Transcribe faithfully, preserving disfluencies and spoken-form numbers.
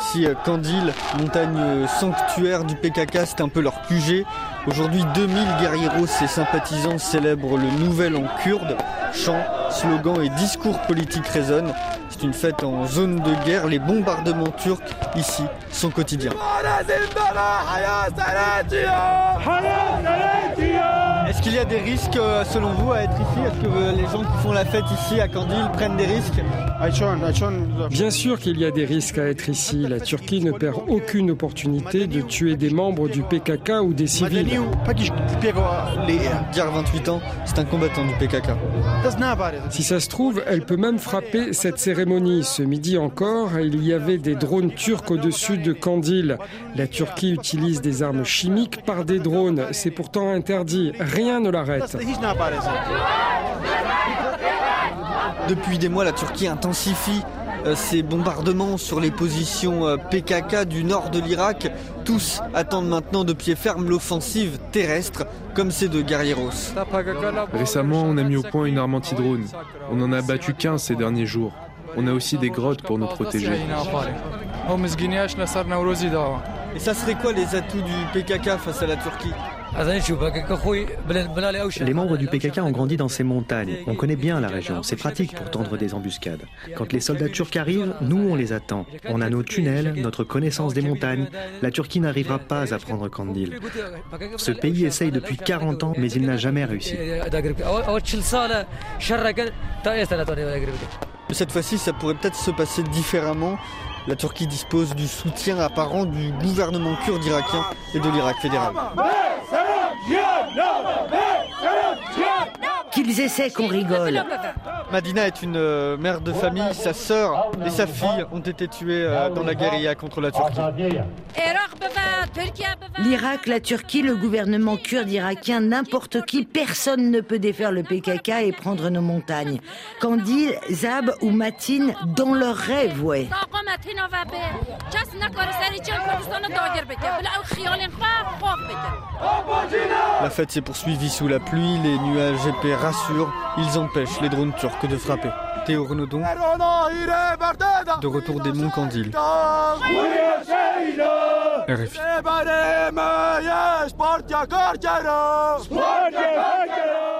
Si Kandil, montagne sanctuaire du P K K, c'est un peu leur Q G. Aujourd'hui, deux mille guerrieros et sympathisants célèbrent le Nouvel An kurde. Chants, slogans et discours politiques résonnent. C'est une fête en zone de guerre. Les bombardements turcs, ici, sont quotidiens. Est-ce qu'il y a des risques, selon vous, à être ici? Est-ce que les gens qui font la fête ici à Kandil prennent des risques? Bien sûr qu'il y a des risques à être ici. La Turquie ne perd aucune opportunité de tuer des membres du P K K ou des civils. Diar, vingt-huit ans, c'est un combattant du P K K. Si ça se trouve, elle peut même frapper cette cérémonie. Ce midi encore, il y avait des drones turcs au-dessus de Kandil. La Turquie utilise des armes chimiques par des drones. C'est pourtant interdit. Rien ne l'arrête. Depuis des mois, la Turquie intensifie ses bombardements sur les positions P K K du nord de l'Irak. Tous attendent maintenant de pied ferme l'offensive terrestre, comme ces deux guerrieros. Récemment, on a mis au point une arme anti-drone. On en a abattu quinze ces derniers jours. On a aussi des grottes pour nous protéger. Et ça serait quoi les atouts du P K K face à la Turquie? Les membres du P K K ont grandi dans ces montagnes. On connaît bien la région. C'est pratique pour tendre des embuscades. Quand les soldats turcs arrivent, nous on les attend. On a nos tunnels, notre connaissance des montagnes. La Turquie n'arrivera pas à prendre Kandil. Ce pays essaye depuis quarante ans, mais il n'a jamais réussi. Cette fois-ci, ça pourrait peut-être se passer différemment. La Turquie dispose du soutien apparent du gouvernement kurde irakien et de l'Irak fédéral. Qu'ils essaient qu'on rigole. Madina est une euh, mère de famille. Sa sœur et sa fille ont été tuées euh, dans la guérilla contre la Turquie. L'Irak, la Turquie, le gouvernement kurde irakien, n'importe qui, personne ne peut défaire le P K K et prendre nos montagnes. Kandil, Zab ou Matin, dans leurs rêves, ouais. La fête s'est poursuivie sous la pluie, les nuages épais rassurent, ils empêchent les drones turcs de frapper. Théo Renaudon, de retour des monts Kandil. R F I.